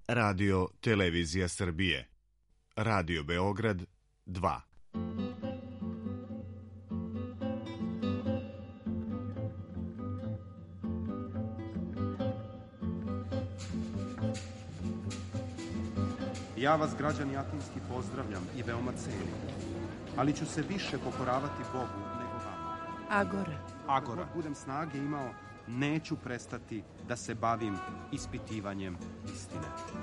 Radio Televizija Srbije. Radio Beograd 2. Ja vas, građani Atinski, pozdravljam i veoma cenim, ali ću se više pokoravati Bogu nego vama. Agora. Dok budem snage imao, neću prestati da se bavim ispitivanjem istine.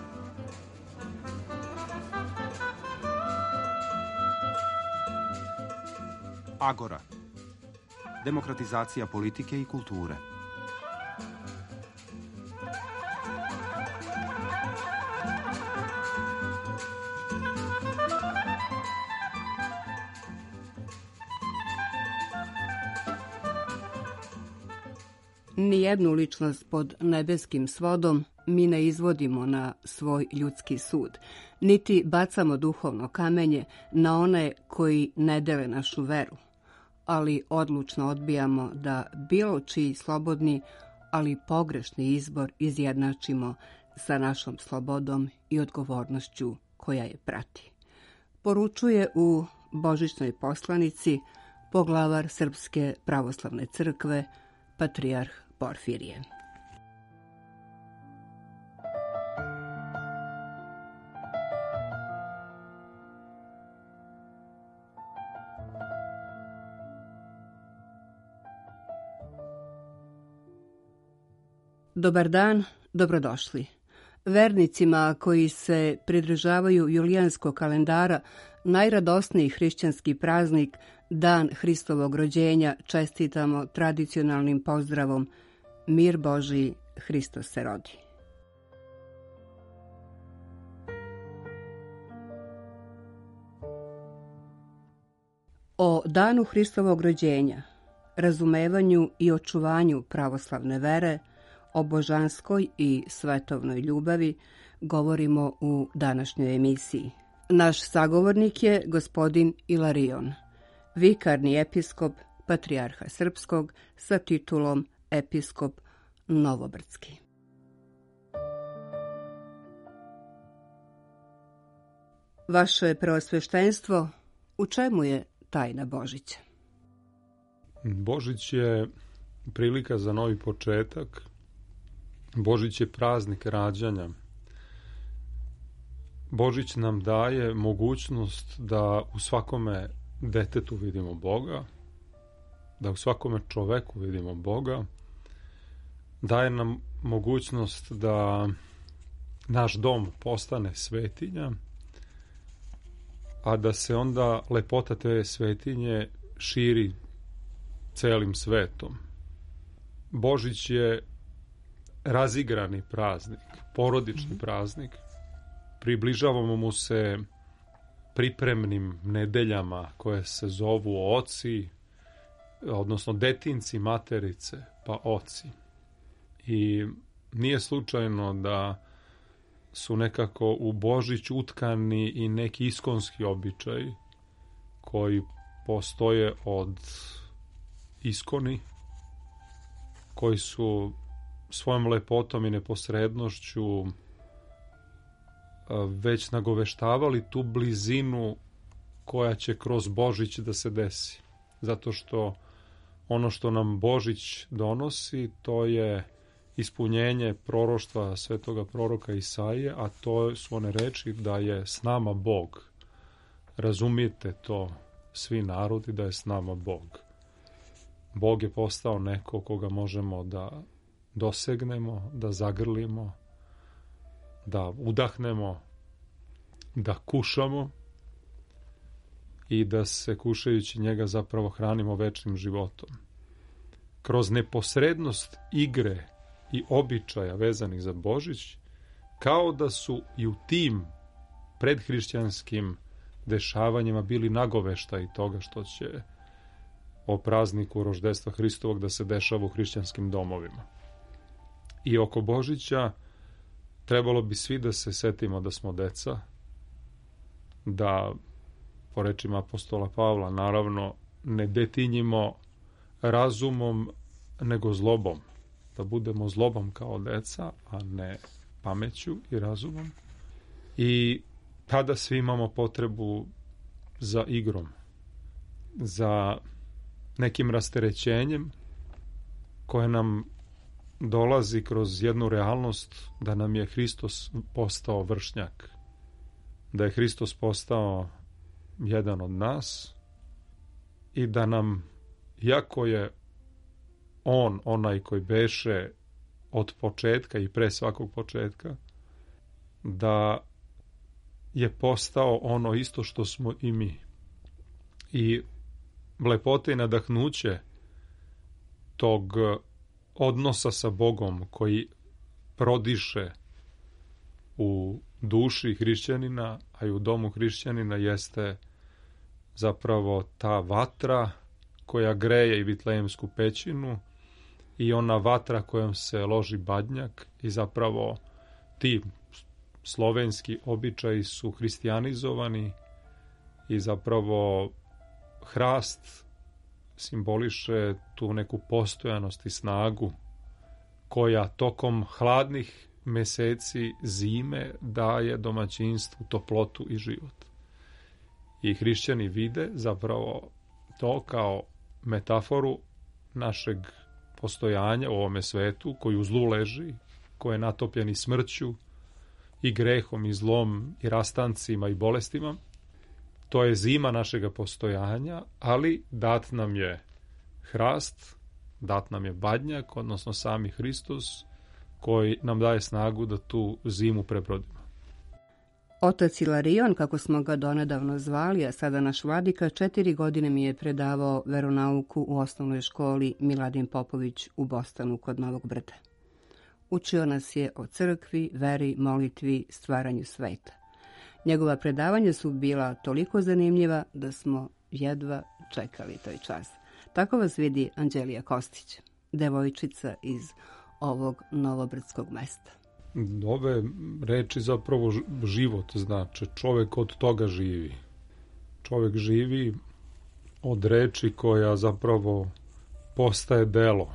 Agora. Demokratizacija politike i kulture. Nijednu ličnost pod nebeskim svodom mi ne izvodimo na svoj ljudski sud, niti bacamo duhovno kamenje na one koji ne dele našu veru, ali odlučno odbijamo da bilo čiji slobodni, ali pogrešni izbor izjednačimo sa našom slobodom i odgovornošću koja je prati. Poručuje u božićnoj poslanici poglavar Srpske pravoslavne crkve, patrijarh Porfirije. Dobar dan, dobrodošli. Vernicima koji se pridržavaju julijanskog kalendara, najradosniji hrišćanski praznik, Dan Hristovog rođenja, čestitamo tradicionalnim pozdravom Mir Božiji, Hristos se rodi. O Danu Hristovog rođenja, razumevanju i očuvanju pravoslavne vere, o božanskoj i svetovnoj ljubavi govorimo u današnjoj emisiji. Naš sagovornik je gospodin Ilarion, vikarni episkop Patrijarha Srpskog sa titulom episkop Novobrdski. Vaše preosveštenstvo, u čemu je tajna Božića? Božić je prilika za novi početak. Božić je praznik rađanja. Božić nam daje mogućnost da u svakome detetu vidimo Boga, da u svakome čoveku vidimo Boga. Daje nam mogućnost da naš dom postane svetinja, a da se onda lepota te svetinje širi celim svetom. Božić je razigrani praznik, porodični praznik. Približavamo mu se pripremnim nedeljama koje se zovu oci, odnosno detinci, materice, pa oci. I nije slučajno da su nekako u Božić utkani i neki iskonski običaji koji postoje od iskoni, koji su svojom lepotom i neposrednošću već nagoveštavali tu blizinu koja će kroz Božić da se desi. Zato što ono što nam Božić donosi, to je ispunjenje proroštva svetoga proroka Isaije, a to su one reči da je s nama Bog. Razumijete to svi narodi, da je s nama Bog. Bog je postao neko koga možemo da dosegnemo, da zagrlimo, da udahnemo, da kušamo i da se kušajući njega zapravo hranimo večnim životom. Kroz neposrednost igre i običaja vezanih za Božić, kao da su i u tim predhrišćanskim dešavanjima bili nagoveštaji toga što će o prazniku roždestva Hristovog da se dešava u hrišćanskim domovima. I oko Božića trebalo bi svi da se setimo da smo deca, da, po rečima apostola Pavla, naravno, ne detinjimo razumom, nego zlobom. Da budemo zlobom kao deca, a ne pameću i razumom. I tada svi imamo potrebu za igrom, za nekim rasterećenjem koje nam dolazi kroz jednu realnost da nam je Hristos postao vršnjak, da je Hristos postao jedan od nas i da nam, iako je on onaj koji beše od početka i pre svakog početka, da je postao ono isto što smo i mi. I lepota i nadahnuće tog odnosa sa Bogom koji prodiše u duši hrišćanina, a i u domu hrišćanina jeste zapravo ta vatra koja greje i Vitlejemsku pećinu i ona vatra kojom se loži badnjak i zapravo ti slovenski običaji su hristijanizovani i zapravo hrast simboliše tu neku postojanost i snagu koja tokom hladnih meseci zime daje domaćinstvu toplotu i život. I hrišćani vide zapravo to kao metaforu našeg postojanja u ovome svetu koji u zlu leži, koji je natopljen i smrću i grehom i zlom i rastancima i bolestima. To je zima našega postojanja, ali dat nam je hrast, dat nam je badnjak, odnosno sami Hristos, koji nam daje snagu da tu zimu prebrodimo. Otac Ilarion, kako smo ga donedavno zvali, a sada naš vladika, 4 godine mi je predavao veronauku u osnovnoj školi Miladin Popović u Bostonu kod Novog Brda. Učio nas je o crkvi, veri, molitvi, stvaranju sveta. Njegova predavanja su bila toliko zanimljiva da smo jedva čekali toj čas. Tako vas vidi Anđelija Kostić, devojčica iz ovog novobrdskog mesta. Ove reči zapravo život znače. Čovek od toga živi. Čovek živi od reči koja zapravo postaje delo.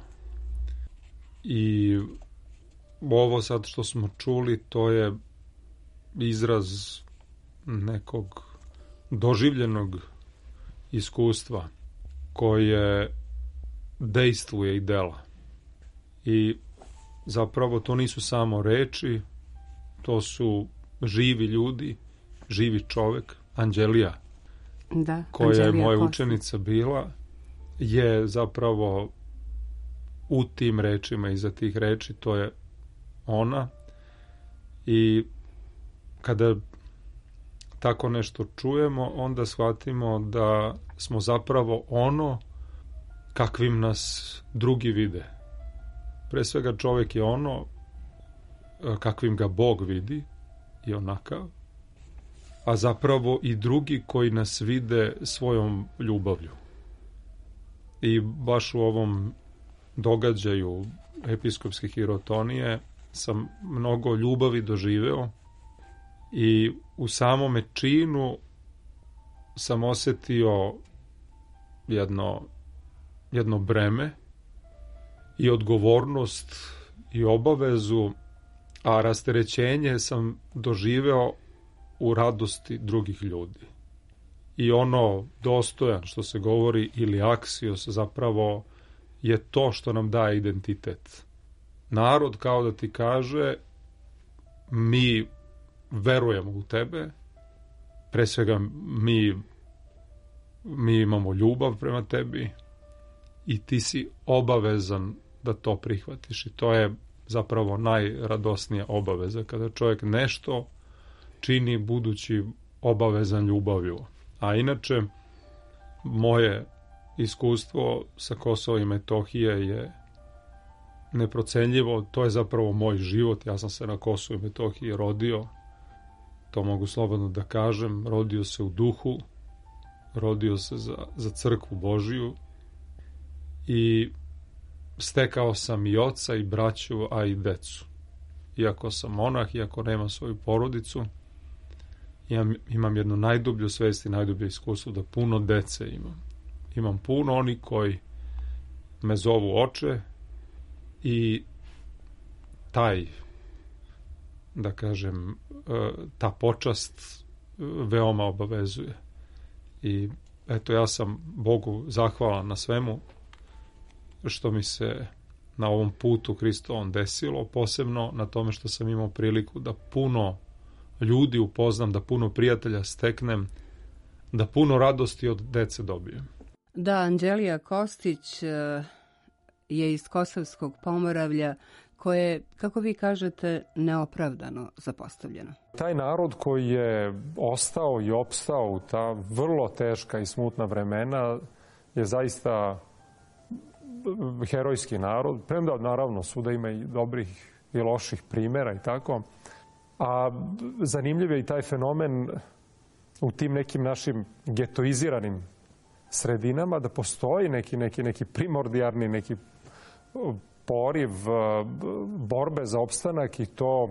I ovo sad što smo čuli, to je izraz nekog doživljenog iskustva koje dejstvuje i dela. I zapravo to nisu samo reči, to su živi ljudi, živi čovek. Anđelija, koja je moja učenica bila, je zapravo u tim rečima, iza tih reči, to je ona. I kada tako nešto čujemo, onda shvatimo da smo zapravo ono kakvim nas drugi vide. Pre svega čovjek je ono kakvim ga Bog vidi i onakav, a zapravo i drugi koji nas vide svojom ljubavlju. I baš u ovom događaju episkopske hirotonije sam mnogo ljubavi doživeo i u samome činu sam osjetio jedno breme i odgovornost i obavezu, a rasterećenje sam doživeo u radosti drugih ljudi. I ono dostojan, što se govori, ili aksios, zapravo je to što nam daje identitet. Narod kao da ti kaže, mi verujemo u tebe, pre svega mi imamo ljubav prema tebi i ti si obavezan da to prihvatiš. I to je zapravo najradosnija obaveza, kada čovjek nešto čini budući obavezan ljubavlju. A inače, moje iskustvo sa Kosova i Metohije je neprocenljivo. To je zapravo moj život. Ja sam se na Kosovu i Metohiji rodio. To mogu slobodno da kažem. Rodio se u duhu. Rodio se za crkvu Božiju. I stekao sam i oca i braću, a i decu. Iako sam monah, iako nemam svoju porodicu, imam jednu najdublju svest i najdublje iskustvo da puno dece imam. Imam puno oni koji me zovu oče i taj da kažem, ta počast veoma obavezuje. I eto, ja sam Bogu zahvalan na svemu što mi se na ovom putu Hristovom desilo, posebno na tome što sam imao priliku da puno ljudi upoznam, da puno prijatelja steknem, da puno radosti od dece dobijem. Da, Anđelija Kostić je iz Kosovskog Pomoravlja, koje, kako vi kažete, neopravdano zapostavljeno. Taj narod koji je ostao i opstao u ta vrlo teška i smutna vremena je zaista herojski narod. Premda, naravno, svuda ima i dobrih i loših primjera i tako. A zanimljiv je i taj fenomen u tim nekim našim getoiziranim sredinama, da postoji neki primordijarni, neki poriv borbe za opstanak i to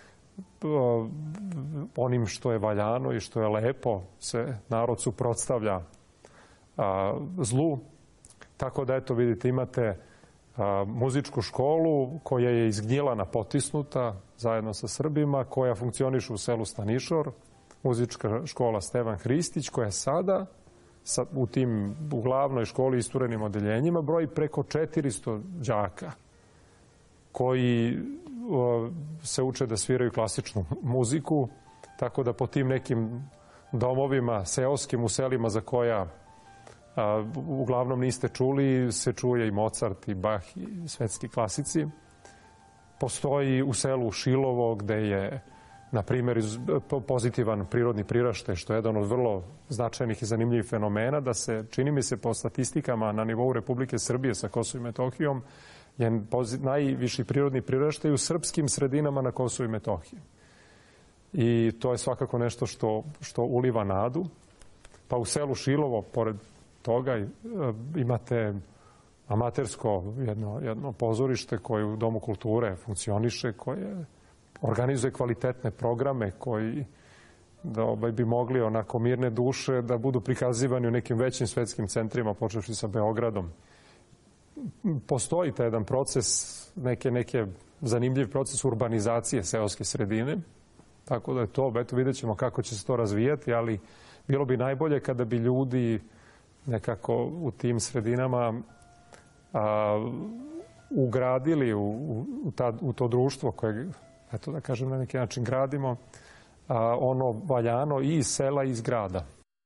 onim što je valjano i što je lepo se narod suprotstavlja zlu. Tako da, eto, vidite, imate muzičku školu koja je izgnjilana, potisnuta zajedno sa Srbima, koja funkcioniše u selu Stanišor, muzička škola Stevan Hristić, koja sada u glavnoj školi isturenim odeljenjima broji preko 400 đaka koji se uče da sviraju klasičnu muziku, tako da po tim nekim domovima seoskim u selima za koja uglavnom niste čuli, se čuje i Mozart i Bach i svetski klasici. Postoji u selu Šilovo gde je, na primjer, pozitivan prirodni priraštaj, što je jedan od vrlo značajnih i zanimljivih fenomena, da se, čini mi se, po statistikama na nivou Republike Srbije sa Kosovom i Metohijom, je najviši prirodni priraštaj u srpskim sredinama na Kosovu i Metohiji. I to je svakako nešto što uliva nadu. Pa u selu Šilovo, pored toga, imate amatersko jedno pozorište koje u Domu kulture funkcioniše, koje organizuje kvalitetne programe koji bi mogli onako mirne duše da budu prikazivani u nekim većim svetskim centrima, počevši sa Beogradom. Postoji taj jedan proces, neke zanimljiv proces urbanizacije seoske sredine, tako da je to, eto, vidjet ćemo kako će se to razvijati, ali bilo bi najbolje kada bi ljudi nekako u tim sredinama ugradili u to društvo koje, eto da kažem, na neki način gradimo, ono valjano i iz sela i iz grada.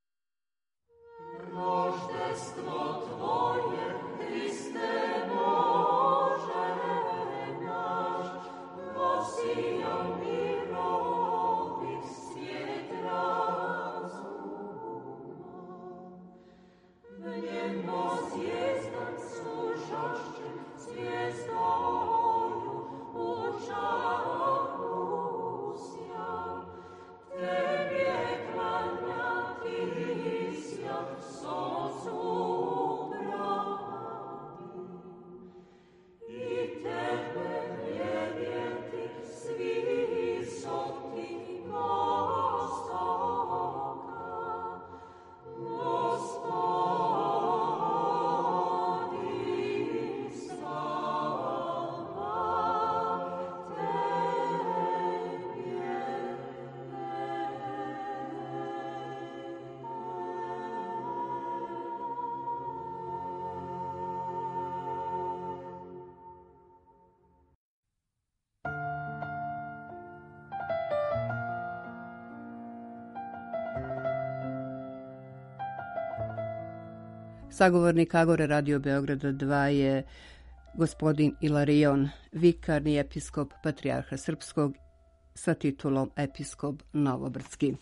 Sagovornik Agore Radio Beograda 2 je gospodin Ilarion, vikarni episkop Patrijarha Srpskog sa titulom episkop Novobrdski.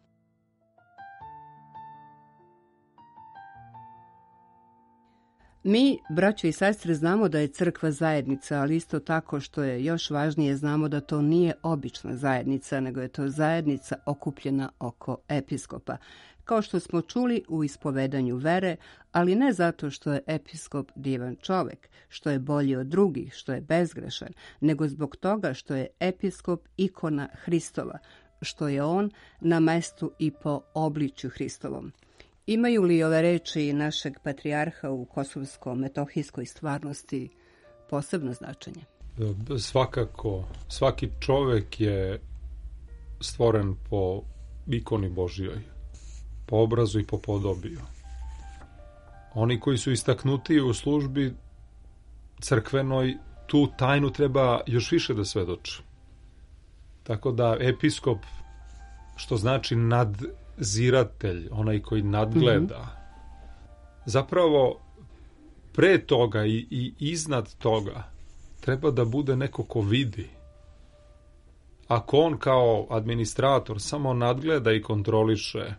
Mi, braćo i sestre, znamo da je crkva zajednica, ali isto tako, što je još važnije, znamo da to nije obična zajednica, nego je to zajednica okupljena oko episkopa. Kao što smo čuli u ispovedanju vere, ali ne zato što je episkop divan čovek, što je bolji od drugih, što je bezgrešan, nego zbog toga što je episkop ikona Hristova, što je on na mestu i po obličju Hristovom. Imaju li ove reči našeg patrijarha u kosovsko-metohijskoj stvarnosti posebno značenje? Svakako, svaki čovek je stvoren po ikoni Božjoj, po obrazu i po podobiju. Oni koji su istaknuti u službi crkvenoj, tu tajnu treba još više da svedoče. Tako da episkop, što znači nadziratelj, onaj koji nadgleda, zapravo pre toga i iznad toga treba da bude neko ko vidi. Ako on kao administrator samo nadgleda i kontroliše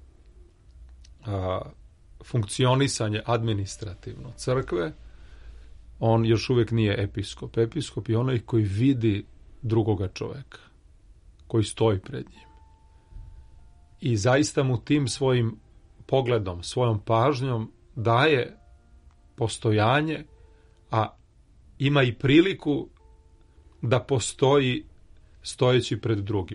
funkcionisanje administrativno crkve, on još uvijek nije episkop. Episkop je onaj koji vidi drugoga čoveka, koji stoji pred njim. I zaista mu tim svojim pogledom, svojom pažnjom daje postojanje, a ima i priliku da postoji stojeći pred drugim.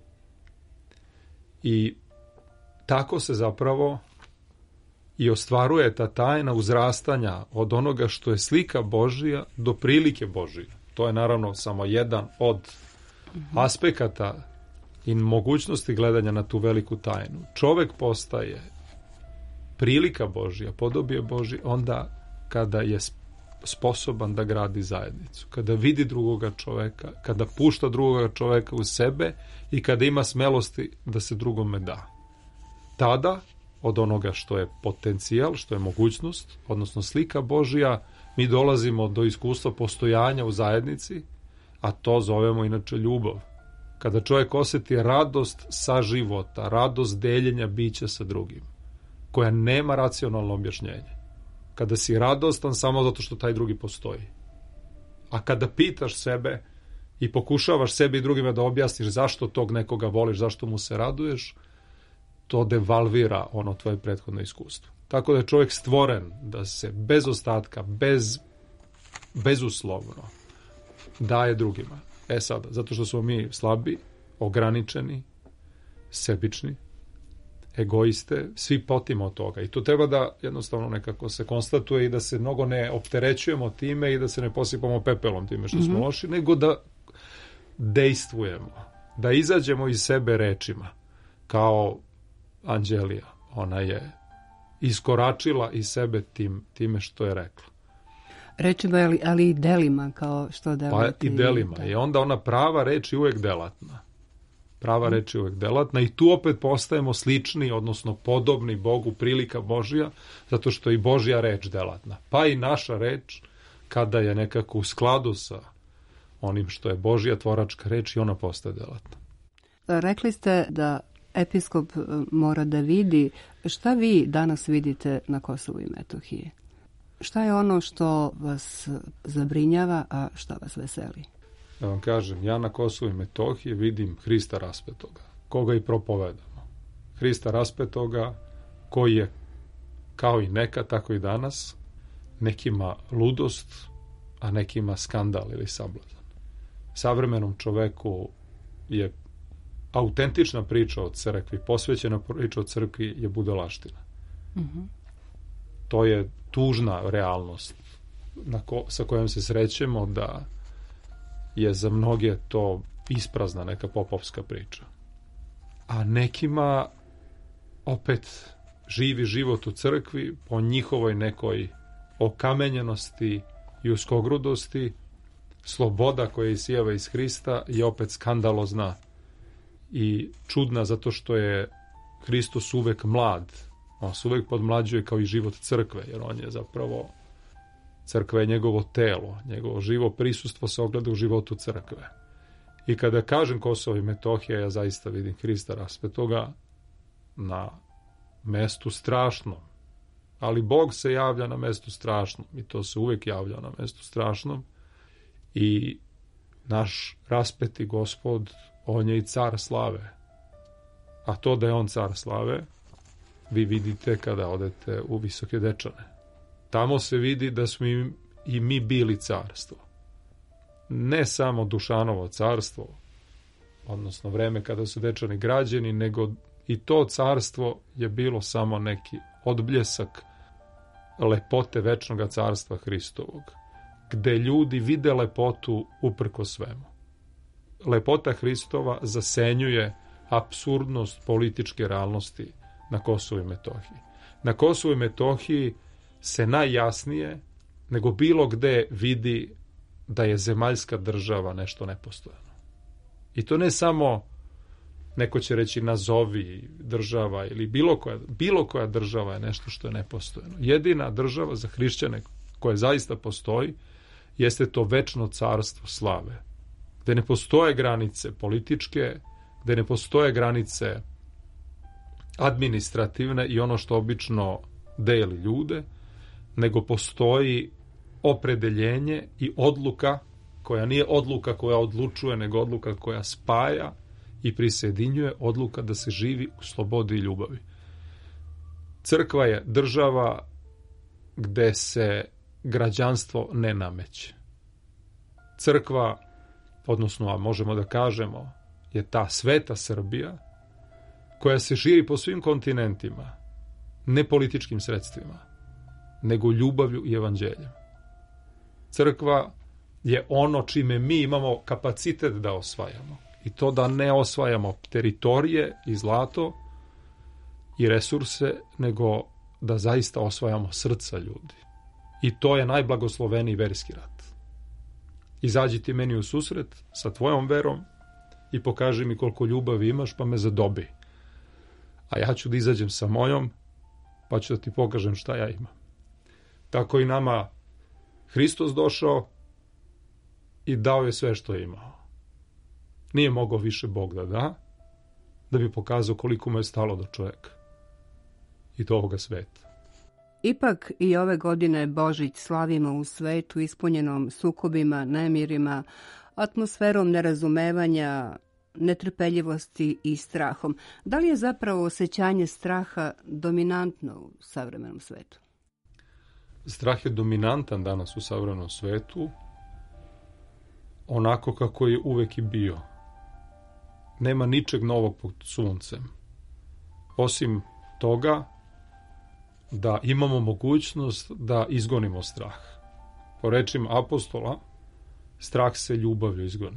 I tako se zapravo i ostvaruje ta tajna uzrastanja od onoga što je slika Božija do prilike Božije. To je naravno samo jedan od aspekata i mogućnosti gledanja na tu veliku tajnu. Čovek postaje prilika Božja, podobije Božje, onda kada je sposoban da gradi zajednicu, kada vidi drugoga čoveka, kada pušta drugoga čoveka u sebe i kada ima smelosti da se drugome da. Tada, od onoga što je potencijal, što je mogućnost, odnosno slika Božja, mi dolazimo do iskustva postojanja u zajednici, a to zovemo inače ljubav. Kada čovjek osjeti radost sa života, radost deljenja bića sa drugim, koja nema racionalno objašnjenje. Kada si radostan samo zato što taj drugi postoji. A kada pitaš sebe i pokušavaš sebi i drugima da objasniš zašto tog nekoga voliš, zašto mu se raduješ, to devalvira ono tvoje prethodno iskustvo. Tako da je čovjek stvoren da se bez ostatka, bezuslovno daje drugima. Sada, zato što smo mi slabi, ograničeni, sebični, egoiste, svi potimo od toga. I to treba da jednostavno nekako se konstatuje i da se mnogo ne opterećujemo time i da se ne posipamo pepelom time što smo loši, nego da dejstvujemo, da izađemo iz sebe rečima, kao Anđelija. Ona je iskoračila iz sebe time što je rekla. Rečima, ali i delima, kao što delati. Pa i delima. Da. I onda ona prava reč je uvek delatna. Prava reč je uvek delatna i tu opet postajemo slični, odnosno podobni Bogu, prilika Božja, zato što je i Božja reč delatna. Pa i naša reč, kada je nekako u skladu sa onim što je Božja tvoračka reč, i ona postaje delatna. Rekli ste da episkop mora da vidi. Šta vi danas vidite na Kosovu i Metohiji? Šta je ono što vas zabrinjava, a šta vas veseli? Da vam kažem, ja na Kosovu i Metohiji vidim Hrista raspetoga, koga i propovedamo. Hrista raspetoga, koji je, kao i nekad, tako i danas, nekima ludost, a nekima skandal ili sablazan. Savremenom čoveku je autentična priča o crkvi, posvećena priča o crkvi je budalaština. To je tužna realnost sa kojom se srećemo, da je za mnoge to isprazna neka popovska priča. A nekima opet živi život u crkvi po njihovoj nekoj okamenjenosti i uskogrudosti, sloboda koja isijeva iz Hrista je opet skandalozna i čudna, zato što je Hristos uvek mlad. On se uvek podmlađuje kao i život crkve, jer on je zapravo, crkva je njegovo telo, njegovo živo prisustvo se ogleda u životu crkve. I kada kažem Kosovo i Metohija, ja zaista vidim Hrista raspetoga na mestu strašnom. Ali Bog se javlja na mestu strašnom i to se uvek javlja na mestu strašnom. I naš raspeti Gospod, on je i car slave. A to da je on car slave, vi vidite kada odete u Visoke Dečane. Tamo se vidi da smo i mi bili carstvo. Ne samo Dušanovo carstvo, odnosno vreme kada su Dečani građeni, nego i to carstvo je bilo samo neki odbljesak lepote večnog carstva Hristovog. gde ljudi vide lepotu uprko svemu. Lepota Hristova zasenjuje apsurdnost političke realnosti na Kosovu i Metohiji. Na Kosovu i Metohiji se najjasnije nego bilo gde vidi da je zemaljska država nešto nepostojano. I to ne samo, neko će reći nazovi država ili bilo koja država je nešto što je nepostojano. Jedina država za hrišćane koja zaista postoji jeste to večno carstvo slave, gde ne postoje granice političke, gde ne postoje granice administrativne i ono što obično deli ljude, nego postoji opredeljenje i odluka koja nije odluka koja odlučuje, nego odluka koja spaja i prisjedinjuje, odluka da se živi u slobodi i ljubavi. Crkva je država gde se građanstvo ne nameće. Crkva, odnosno možemo da kažemo, je ta sveta Srbija koja se širi po svim kontinentima, ne političkim sredstvima, nego ljubavlju i evanđeljem. Crkva je ono čime mi imamo kapacitet da osvajamo. I to da ne osvajamo teritorije i zlato i resurse, nego da zaista osvajamo srca ljudi. I to je najblagosloveniji verski rat. Izađi ti meni u susret sa tvojom verom i pokaži mi koliko ljubavi imaš, pa me zadobi. A ja ću da izađem sa mojom, pa ću da ti pokažem šta ja imam. Tako i nama Hristos došao i dao je sve što je imao. Nije mogao više Bog da bi pokazao koliko mu je stalo do čovjeka i do ovoga sveta. Ipak i ove godine Božić slavimo u svetu ispunjenom sukobima, nemirima, atmosferom nerazumevanja, netrpeljivosti i strahom. Da li je zapravo osjećanje straha dominantno u savremenom svetu? Strah je dominantan danas u savremenom svetu, onako kako je uvek i bio. Nema ničeg novog pod suncem. Osim toga da imamo mogućnost da izgonimo strah. Po rečima apostola, strah se ljubavlju izgoni.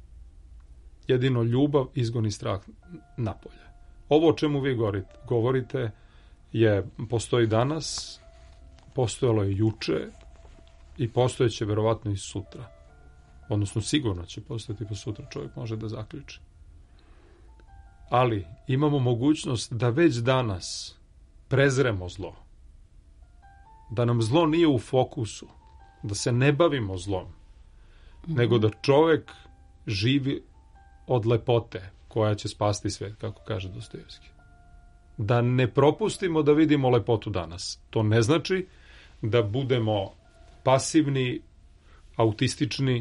Jedino ljubav izgoni strah napolje. Ovo o čemu vi govorite postoji danas, postojalo je juče i postojeće verovatno i sutra. Odnosno sigurno će postojati po sutra, čovjek može da zaključi. Ali imamo mogućnost da već danas prezremo zlo. Da nam zlo nije u fokusu, da se ne bavimo zlom, nego da čovjek živi od lepote koja će spasti svijet, kako kaže Dostojevski. Da ne propustimo da vidimo lepotu danas. To ne znači da budemo pasivni, autistični,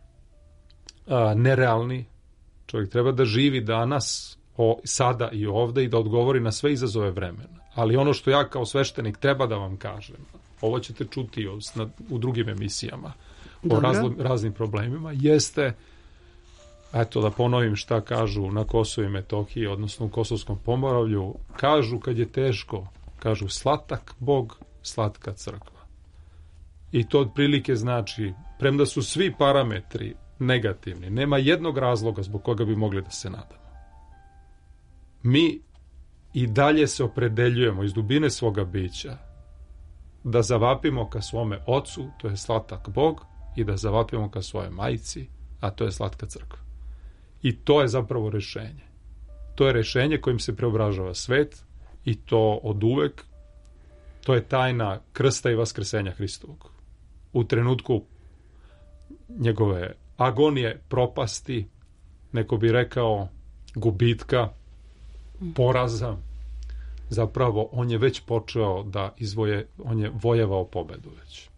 nerealni. Čovjek treba da živi danas, sada i ovde i da odgovori na sve izazove vremena. Ali ono što ja kao sveštenik treba da vam kažem, ovo ćete čuti u drugim emisijama o raznim problemima, jeste, eto da ponovim šta kažu na Kosovu i Metohiji, odnosno u Kosovskom Pomoravlju, kažu kad je teško, kažu slatak Bog, slatka crkva. I to otprilike znači, premda su svi parametri negativni, nema jednog razloga zbog koga bi mogli da se nadamo. Mi i dalje se opredeljujemo iz dubine svoga bića da zavapimo ka svome ocu, to je slatak Bog, i da zavapimo ka svojoj majci, a to je slatka crkva. I to je zapravo rešenje. To je rešenje kojim se preobražava svet i to od uvek. To je tajna krsta i vaskrsenja Hristovog. U trenutku njegove agonije, propasti, neko bi rekao gubitka, poraza, zapravo on je već počeo da on je vojevao pobedu već.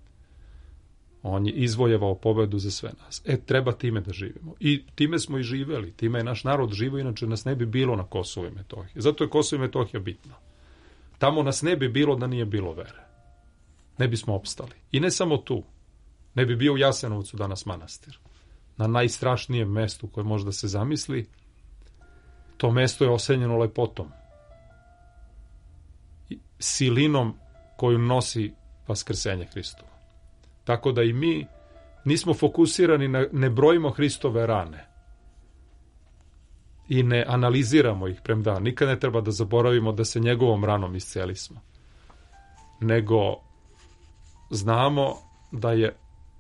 On je izvojevao pobedu za sve nas. Treba time da živimo. I time smo i živeli. Time je naš narod živio, inače nas ne bi bilo na Kosovu i Metohiji. Zato je Kosovo i Metohija bitno. Tamo nas ne bi bilo da nije bilo vere. Ne bismo opstali. I ne samo tu. Ne bi bio u Jasenovcu danas manastir. Na najstrašnijem mestu koje može da se zamisli, to mesto je osenjeno lepotom. Silinom koju nosi vaskrsenje Hristova. Tako da i mi nismo fokusirani ne brojimo Hristove rane i ne analiziramo ih, premda nikad ne treba da zaboravimo da se njegovom ranom iscelismo, nego znamo da je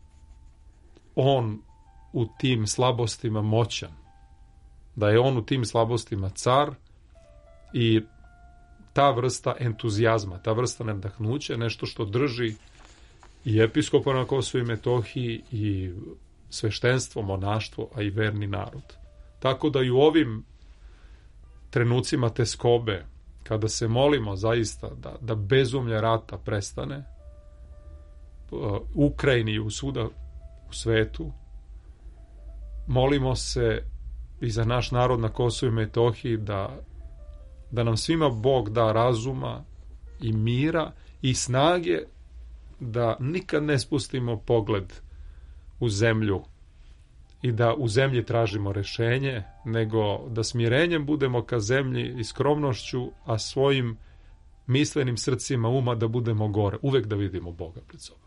on u tim slabostima moćan, da je on u tim slabostima car i ta vrsta entuzijazma, ta vrsta nadahnuća je nešto što drži i episkopa na Kosovu i Metohiji i sveštenstvo, monaštvo, a i verni narod. Tako da i u ovim trenucima teskobe, kada se molimo zaista da bezumlje rata prestane, u Ukrajini i svuda u svetu, molimo se i za naš narod na Kosovu i Metohiji da nam svima Bog da razuma i mira i snage da nikad ne spustimo pogled u zemlju i da u zemlji tražimo rešenje, nego da smirenjem budemo ka zemlji i skromnošću, a svojim mislenim srcima uma da budemo gore, uvek da vidimo Boga pred sobom.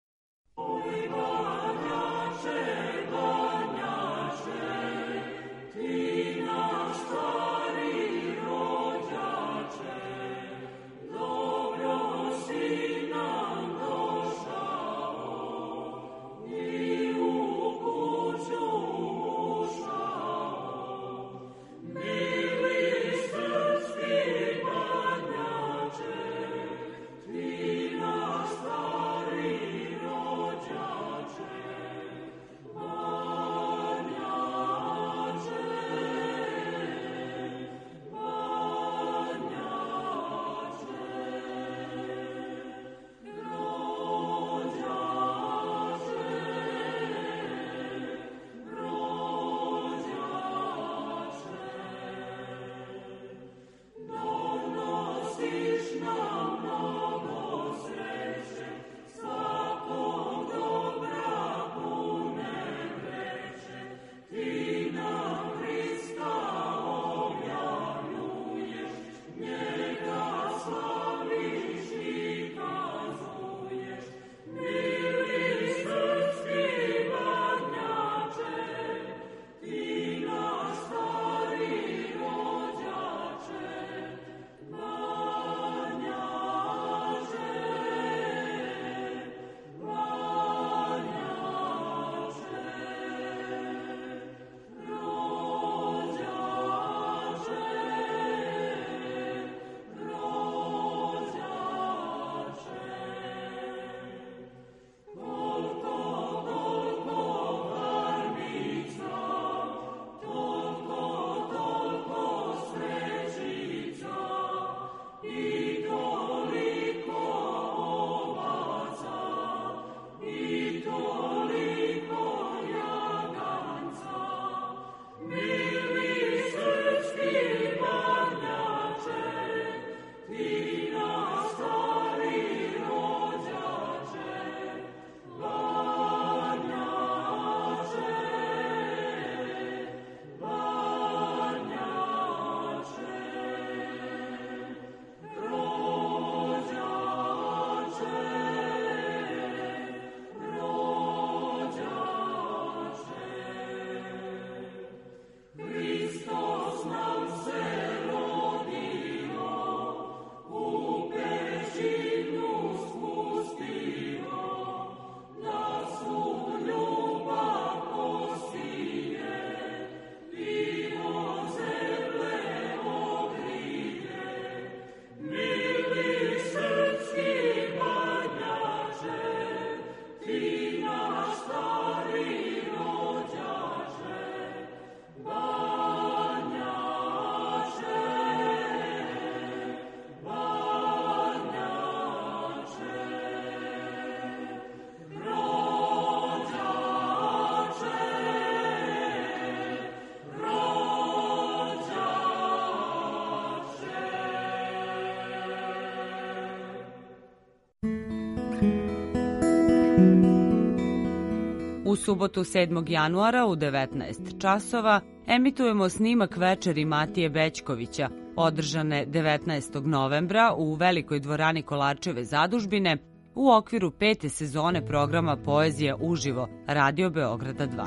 U subotu 7. januara u 19 časova emitujemo snimak večeri Matije Bećkovića, održane 19. novembra u Velikoj dvorani Kolarčeve zadužbine u okviru 5. sezone programa Poezija uživo Radio Beograda 2.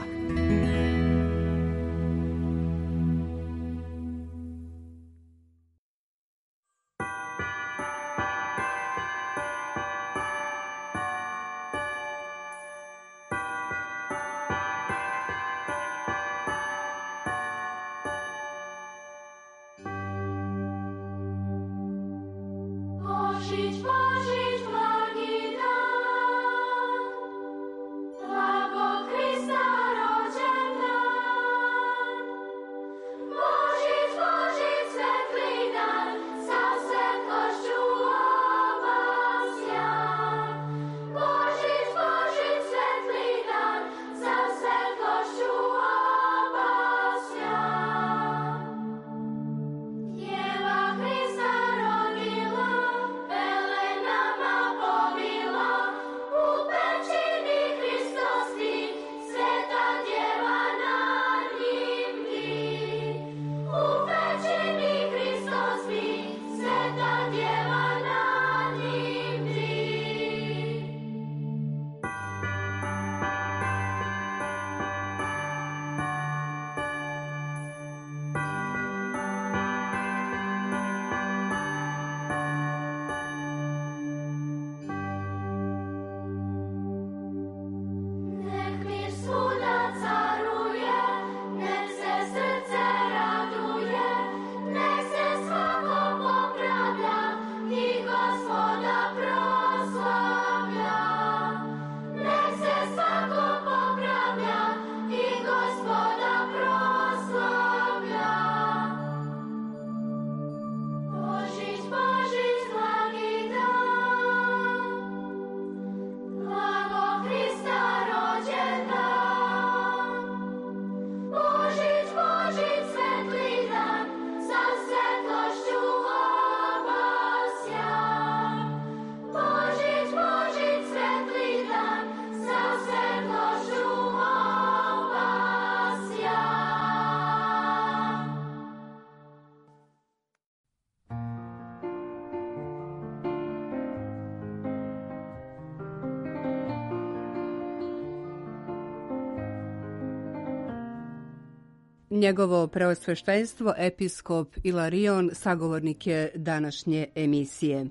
Njegovo preosveštenstvo, episkop Ilarion, sagovornik je današnje emisije.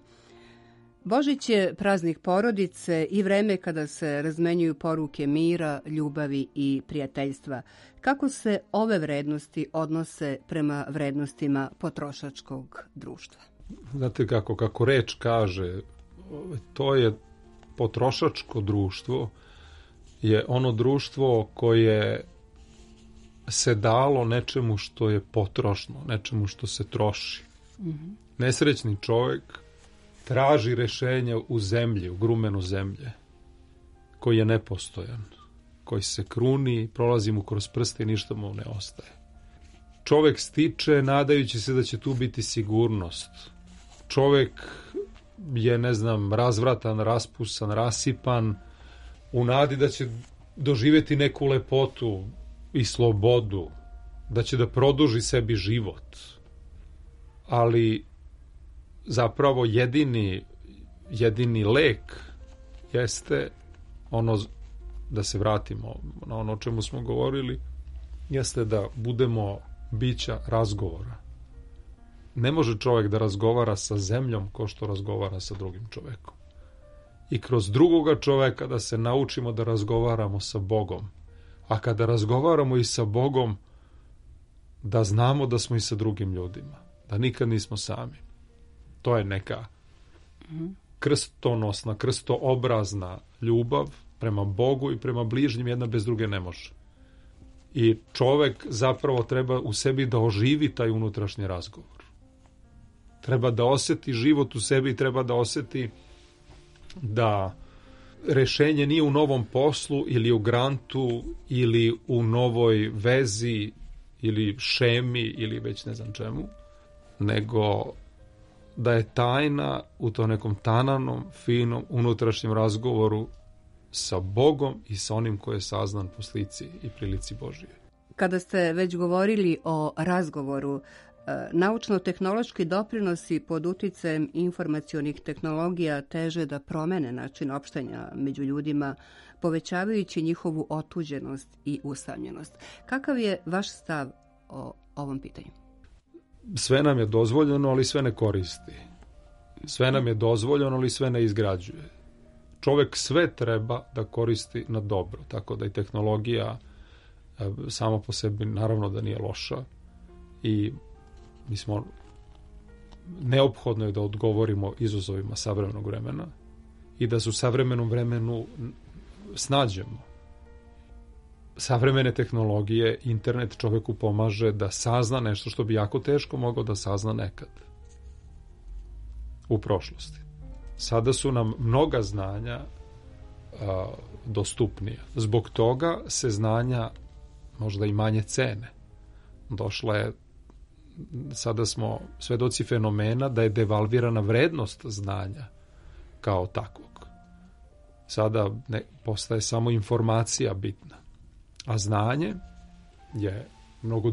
Božić je praznik porodice i vreme kada se razmenjuju poruke mira, ljubavi i prijateljstva. Kako se ove vrednosti odnose prema vrednostima potrošačkog društva? Znate kako reč kaže, to je potrošačko društvo, je ono društvo koje se dalo nečemu što je potrošno, nečemu što se troši. Mm-hmm. Nesrećni čovjek traži rešenje u zemlji, u grumenu zemlje, koji je nepostojan, koji se kruni, prolazi mu kroz prste i ništa mu ne ostaje. Čovjek stiče nadajući se da će tu biti sigurnost. Čovjek je, razvratan, raspusan, rasipan, u nadi da će doživjeti neku lepotu i slobodu, da će da produži sebi život. Ali zapravo jedini lek jeste ono, da se vratimo na ono o čemu smo govorili, jeste da budemo bića razgovora. Ne može čovjek da razgovara sa zemljom kao što razgovara sa drugim čovjekom. I kroz drugoga čovjeka da se naučimo da razgovaramo sa Bogom. A kada razgovaramo i sa Bogom, da znamo da smo i sa drugim ljudima. Da nikad nismo sami. To je neka krstonosna, krstoobrazna ljubav prema Bogu i prema bližnjim, jedna bez druge ne može. I čovjek zapravo treba u sebi da oživi taj unutrašnji razgovor. Treba da osjeti život u sebi, treba da osjeti da rešenje nije u novom poslu ili u grantu ili u novoj vezi ili šemi ili već ne znam čemu, nego da je tajna u tom nekom tananom, finom, unutrašnjem razgovoru sa Bogom i sa onim koji je saznan po slici i prilici Božije. Kada ste već govorili o razgovoru, Naučno-tehnološki doprinosi pod uticajem informacionih tehnologija teže da promene način opštenja među ljudima, povećavajući njihovu otuđenost i usamljenost. Kakav je vaš stav o ovom pitanju? Sve nam je dozvoljeno, ali sve ne koristi. Sve nam je dozvoljeno, ali sve ne izgrađuje. Čovek sve treba da koristi na dobro, tako da i tehnologija sama po sebi naravno da nije loša i mi smo neophodno je da odgovorimo izazovima savremenog vremena i da se u savremenom vremenu snađemo. Savremene tehnologije, internet čoveku pomaže da sazna nešto što bi jako teško mogao da sazna nekad u prošlosti. Sada su nam mnoga znanja dostupnija. Zbog toga se znanja možda i manje cene. Sada smo svedoci fenomena da je devalvirana vrednost znanja kao takvog. Sada postaje samo informacija bitna. A znanje je mnogo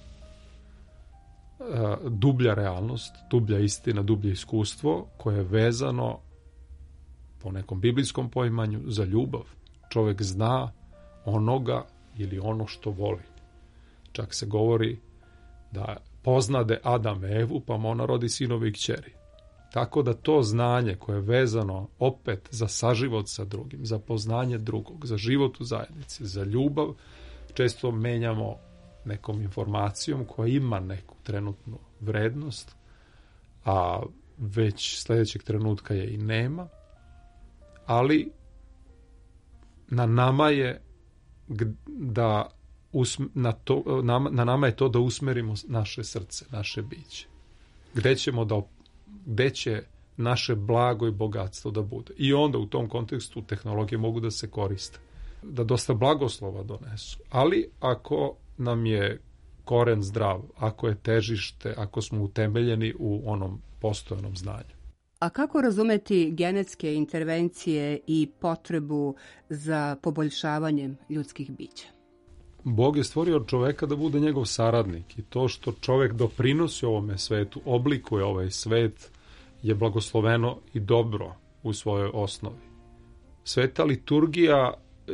dublja realnost, dublja istina, dublje iskustvo koje je vezano po nekom biblijskom poimanju za ljubav. Čovjek zna onoga ili ono što voli. Čak se govori da poznade Adam Evu, pa mu ona rodi sinove i kćeri. Tako da to znanje koje je vezano opet za saživot sa drugim, za poznanje drugog, za život u zajednici, za ljubav, često menjamo nekom informacijom koja ima neku trenutnu vrednost, a već sljedećeg trenutka je i nema, ali na nama je na nama je to da usmerimo naše srce, naše biće. Gde će naše blago i bogatstvo da bude. I onda u tom kontekstu tehnologije mogu da se koriste, da dosta blagoslova donesu. Ali ako nam je koren zdrav, ako je težište, ako smo utemeljeni u onom postojanom znanju. A kako razumeti genetske intervencije i potrebu za poboljšavanjem ljudskih bića? Bog je stvorio čoveka da bude njegov saradnik i to što čovek doprinosi ovome svetu, oblikuje ovaj svet, je blagosloveno i dobro u svojoj osnovi. Sveta liturgija,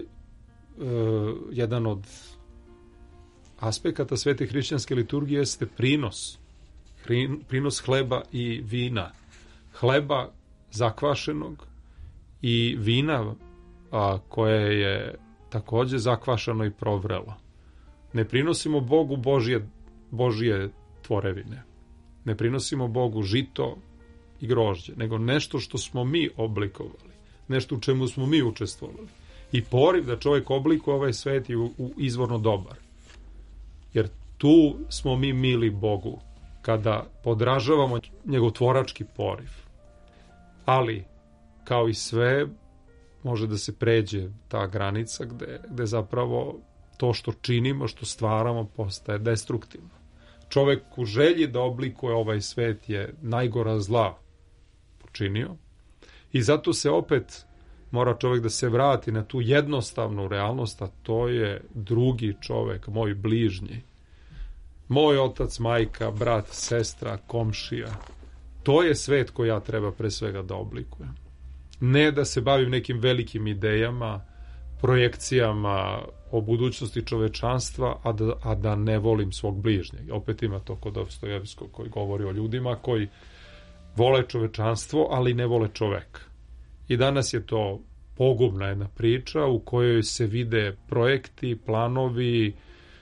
jedan od aspekata svete hrišćanske liturgije jeste prinos hleba i vina. Hleba zakvašenog i vina koje je takođe zakvašano i provrelo. Ne prinosimo Bogu Božje tvorevine. Ne prinosimo Bogu žito i grožđe, nego nešto što smo mi oblikovali, nešto u čemu smo mi učestvovali. I poriv da čovjek oblikuje ovaj svet je izvorno dobar. Jer tu smo mi mili Bogu, kada podražavamo njegov tvorački poriv. Ali, kao i sve, može da se pređe ta granica gde zapravo to što činimo, što stvaramo, postaje destruktivno. Čovek u želji da oblikuje ovaj svet je najgora zla počinio i zato se opet mora čovek da se vrati na tu jednostavnu realnost, a to je drugi čovek, moj bližnji. Moj otac, majka, brat, sestra, komšija. To je svet koji ja treba pre svega da oblikujem. Ne da se bavim nekim velikim idejama, projekcijama o budućnosti čovečanstva, a da ne volim svog bližnjeg. Opet ima to kod Dostojevskog koji govori o ljudima koji vole čovečanstvo, ali ne vole čoveka. I danas je to pogubna jedna priča u kojoj se vide projekti, planovi,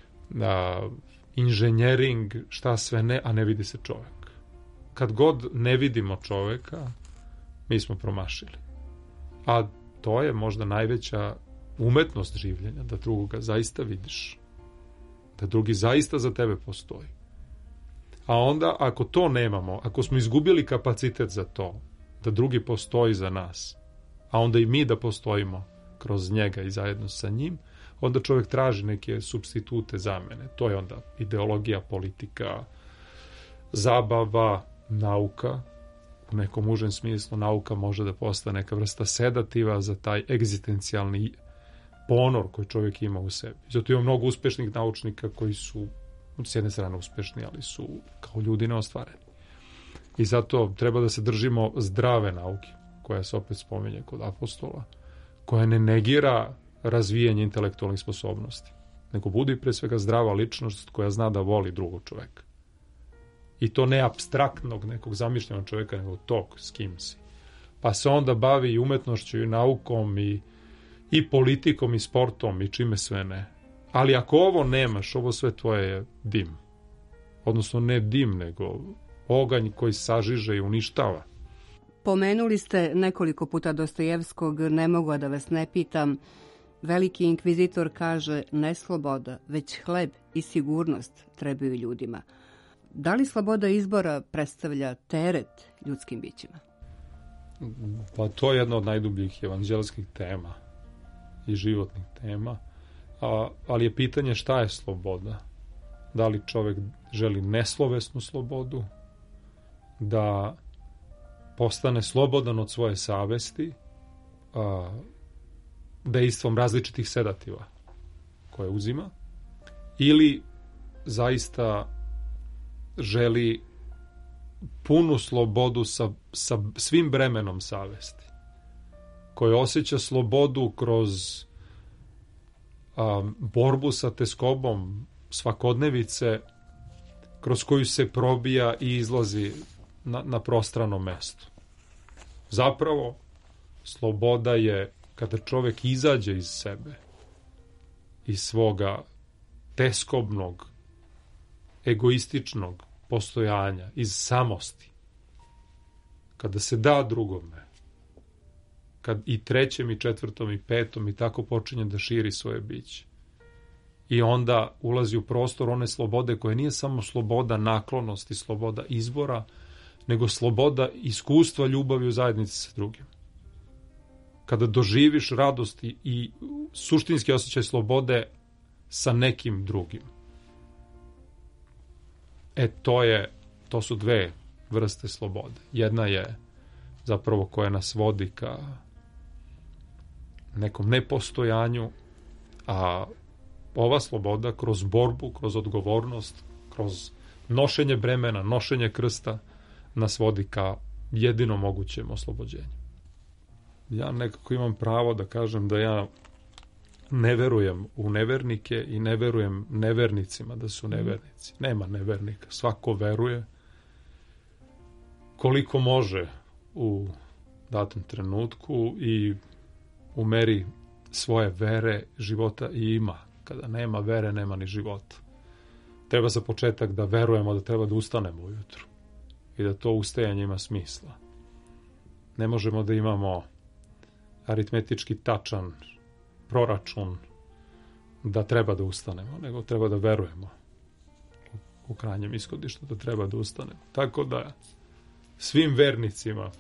inženjering, šta sve ne, a ne vidi se čovek. Kad god ne vidimo čoveka, mi smo promašili. A to je možda najveća umetnost življenja, da drugoga zaista vidiš. Da drugi zaista za tebe postoji. A onda, ako to nemamo, ako smo izgubili kapacitet za to, da drugi postoji za nas, a onda i mi da postojimo kroz njega i zajedno sa njim, onda čovjek traži neke supstitute zamene. To je onda ideologija, politika, zabava, nauka. U nekom užem smislu nauka može da postane neka vrsta sedativa za taj egzistencijalni ponor koji čovjek ima u sebi. Zato ima mnogo uspešnih naučnika koji su s jedne strane uspešni, ali su kao ljudi neostvareni. I zato treba da se držimo zdrave nauke, koja se opet spominje kod apostola, koja ne negira razvijanje intelektualnih sposobnosti, nego budi pre svega zdrava ličnost koja zna da voli drugog čoveka. I to ne apstraktnog nekog zamišljenog čoveka, nego tog s kim si. Pa se onda bavi i umetnošću i naukom i politikom i sportom i čime sve ne. Ali ako ovo nemaš, ovo sve tvoje je dim. Odnosno ne dim, nego oganj koji sažiže i uništava. Pomenuli ste nekoliko puta Dostojevskog, ne mogu da vas ne pitam. Veliki inkvizitor kaže ne sloboda, već hleb i sigurnost trebaju ljudima. Da li sloboda izbora predstavlja teret ljudskim bićima? Pa to je jedna od najdubljih evanđelskih tema i životnih tema, ali je pitanje šta je sloboda. Da li čovek želi neslovesnu slobodu, da postane slobodan od svoje savesti dejstvom različitih sedativa koje uzima, ili zaista želi punu slobodu sa svim bremenom savesti, koji osjeća slobodu kroz borbu sa teskobom svakodnevice, kroz koju se probija i izlazi na prostrano mesto. Zapravo, sloboda je kada čovek izađe iz sebe, iz svoga teskobnog, egoističnog postojanja, iz samosti, kada se da drugome, kad i trećem, i četvrtom, i petom, i tako počinje da širi svoje biće. I onda ulazi u prostor one slobode koja nije samo sloboda naklonosti, sloboda izbora, nego sloboda iskustva ljubavi u zajednici sa drugim. Kada doživiš radost i suštinski osjećaj slobode sa nekim drugim. To su dve vrste slobode. Jedna je zapravo koja nas vodi ka nekom nepostojanju, a ova sloboda kroz borbu, kroz odgovornost, kroz nošenje bremena, nošenje krsta nas vodi ka jedinom mogućem oslobođenju. Ja nekako imam pravo da kažem da ja ne verujem u nevernike i ne verujem nevernicima da su nevernici. Nema nevernika. Svako veruje koliko može u datom trenutku i u meri svoje vere života i ima. Kada nema vere, nema ni života. Treba za početak da verujemo da treba da ustanemo ujutru i da to ustajanje ima smisla. Ne možemo da imamo aritmetički tačan proračun da treba da ustanemo, nego treba da verujemo u krajnjem ishodištu da treba da ustanemo. Tako da svim vernicima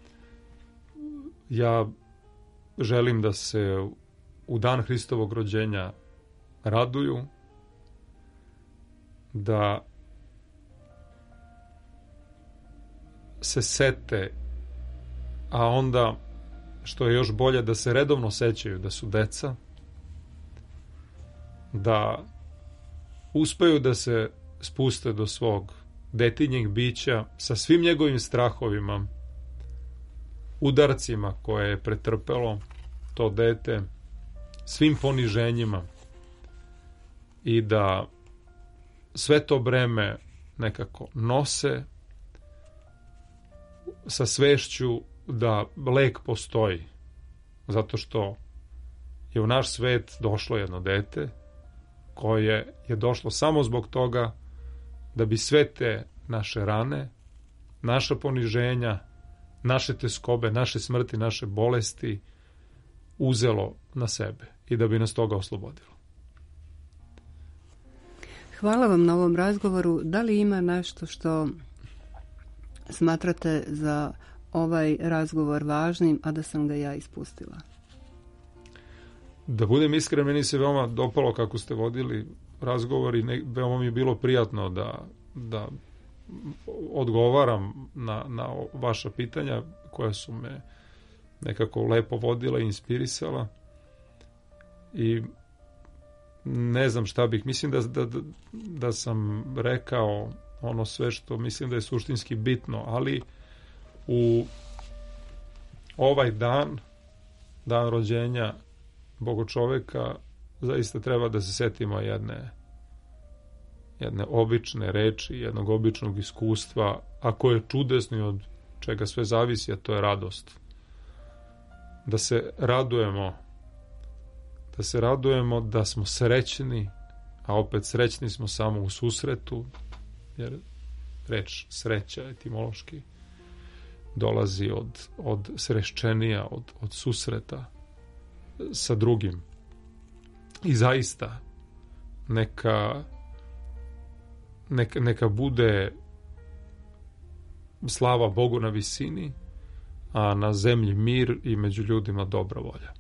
ja želim da se u dan Hristovog rođenja raduju, da se sete, a onda, što je još bolje, da se redovno sećaju da su deca, da uspeju da se spuste do svog detinjeg bića sa svim njegovim strahovima, udarcima koje je pretrpelo to dete, svim poniženjima, i da sve to breme nekako nose sa svešću da lek postoji, zato što je u naš svet došlo jedno dete koje je došlo samo zbog toga da bi sve te naše rane, naša poniženja, naše teskobe, naše smrti, naše bolesti uzelo na sebe i da bi nas toga oslobodilo. Hvala vam na ovom razgovoru. Da li ima nešto što smatrate za ovaj razgovor važnim, a da sam ga ja ispustila? Da budem iskren, meni se veoma dopalo kako ste vodili razgovor i veoma mi je bilo prijatno da odgovaram na vaša pitanja koja su me nekako lepo vodila i inspirisala. I ne znam šta bih. Mislim da sam rekao ono sve što mislim da je suštinski bitno, ali u ovaj dan rođenja Bogočoveka, zaista treba da se setimo jedne obične reči, jednog običnog iskustva, a koje je čudesno i od čega sve zavisi, a to je radost. Da se radujemo da smo srećni, a opet srećni smo samo u susretu, jer reč sreća etimološki dolazi od srešćenija, od susreta sa drugim. I zaista neka bude slava Bogu na visini, a na zemlji mir i među ljudima dobra volja.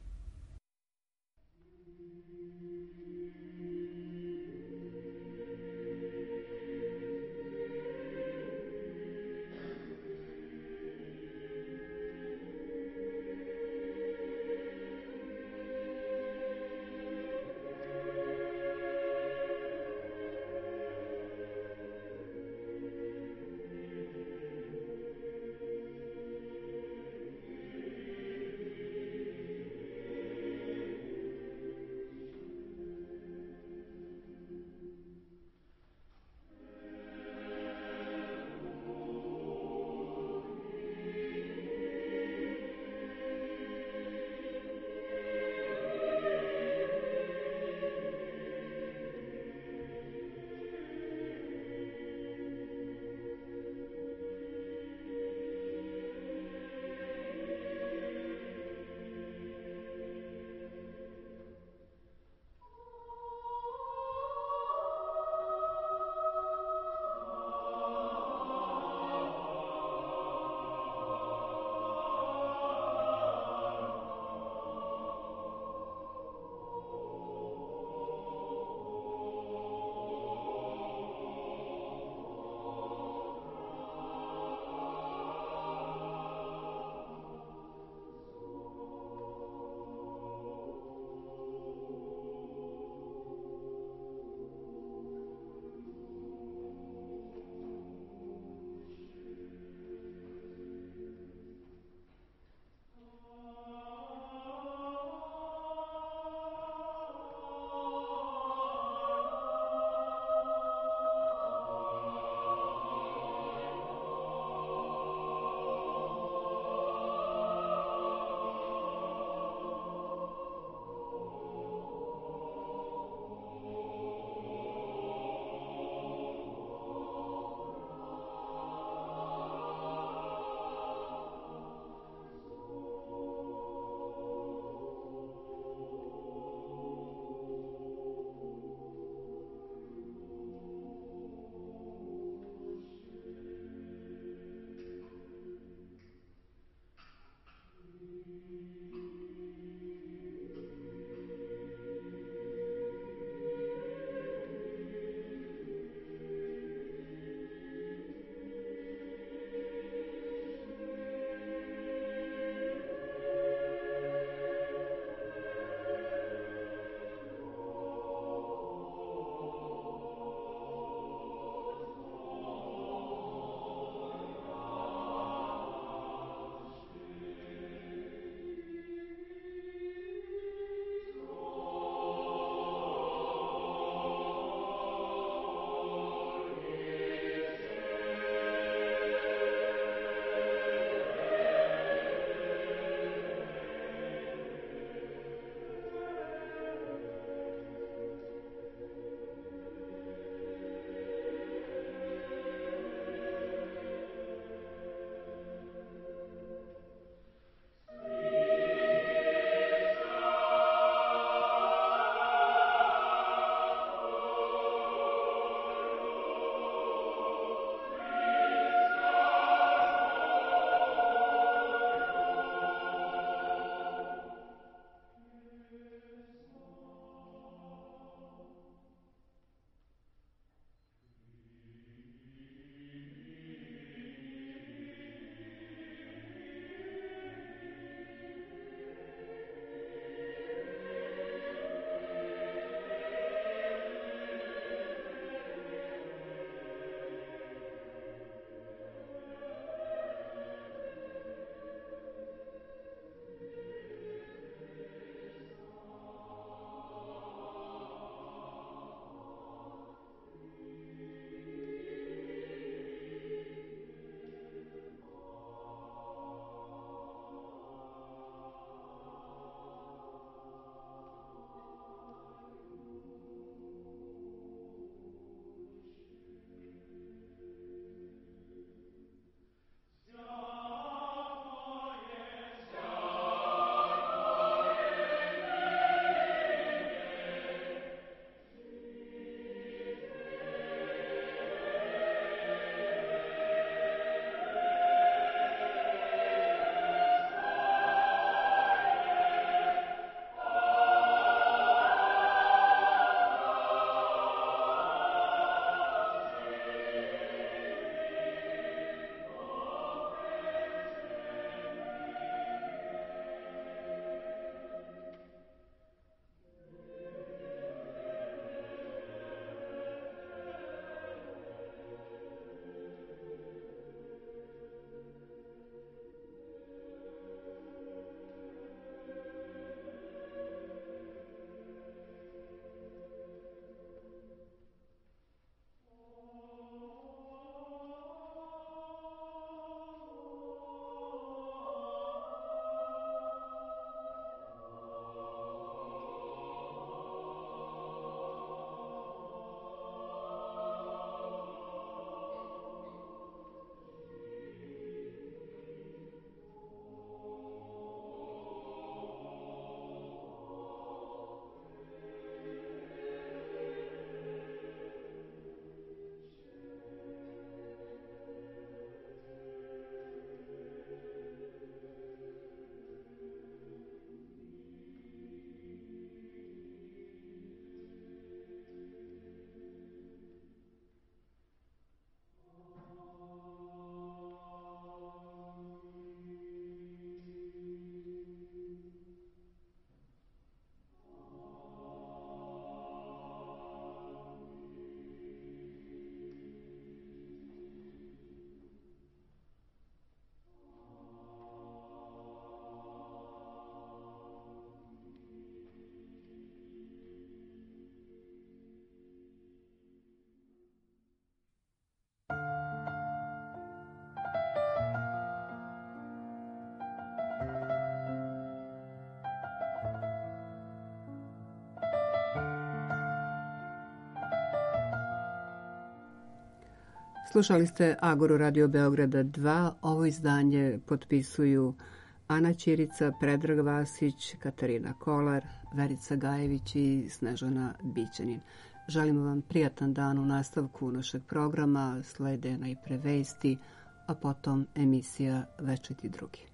Slušali ste Agoru Radio Beograda 2. Ovo izdanje potpisuju Ana Ćirica, Predrag Vasić, Katarina Kolar, Verica Gajević i Snežana Bićanin. Želimo vam prijatan dan u nastavku našeg programa. Slede najpre vesti, a potom emisija Večiti drugi.